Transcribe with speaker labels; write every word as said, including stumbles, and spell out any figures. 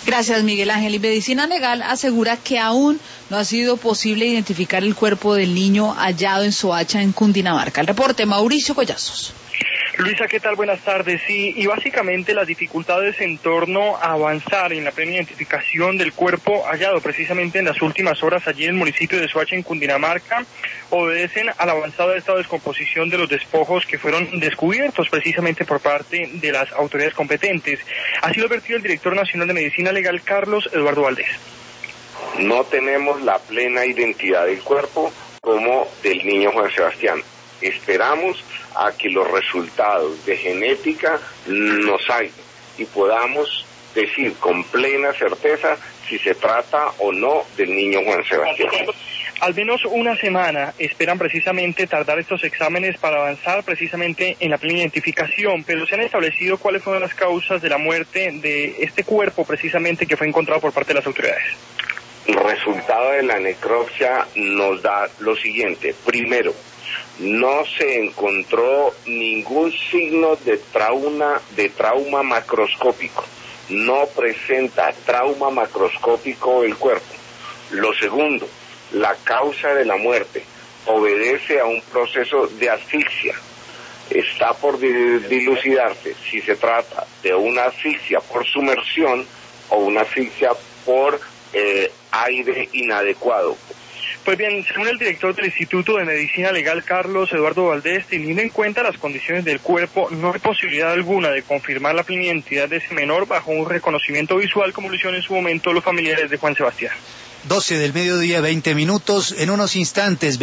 Speaker 1: Gracias, Miguel Ángel. Y Medicina Legal asegura que aún no ha sido posible identificar el cuerpo del niño hallado en Soacha, en Cundinamarca. El reporte, Mauricio Collazos.
Speaker 2: Luisa, ¿qué tal? Buenas tardes. Sí, y básicamente las dificultades en torno a avanzar en la plena identificación del cuerpo hallado precisamente en las últimas horas allí en el municipio de Soacha, en Cundinamarca, obedecen al avanzado estado de descomposición de los despojos que fueron descubiertos precisamente por parte de las autoridades competentes. Así lo advirtió el director nacional de Medicina Legal, Carlos Eduardo Valdés.
Speaker 3: No tenemos la plena identidad del cuerpo como del niño Juan Sebastián. Esperamos a que los resultados de genética nos salgan y podamos decir con plena certeza si se trata o no del niño Juan Sebastián.
Speaker 2: Al menos una semana esperan precisamente tardar estos exámenes para avanzar precisamente en la plena identificación, pero se han establecido cuáles fueron las causas de la muerte de este cuerpo precisamente que fue encontrado por parte de las autoridades.
Speaker 3: El resultado de la necropsia nos da lo siguiente. Primero, no se encontró ningún signo de trauma, de trauma macroscópico. No presenta trauma macroscópico el cuerpo. Lo segundo, la causa de la muerte obedece a un proceso de asfixia. Está por dilucidarse si se trata de una asfixia por sumersión o una asfixia por eh, aire inadecuado.
Speaker 2: Pues bien, según el director del Instituto de Medicina Legal, Carlos Eduardo Valdés, teniendo en cuenta las condiciones del cuerpo, no hay posibilidad alguna de confirmar la plena identidad de ese menor bajo un reconocimiento visual, como lo hicieron en su momento los familiares de Juan Sebastián.
Speaker 4: doce del mediodía, veinte minutos, en unos instantes.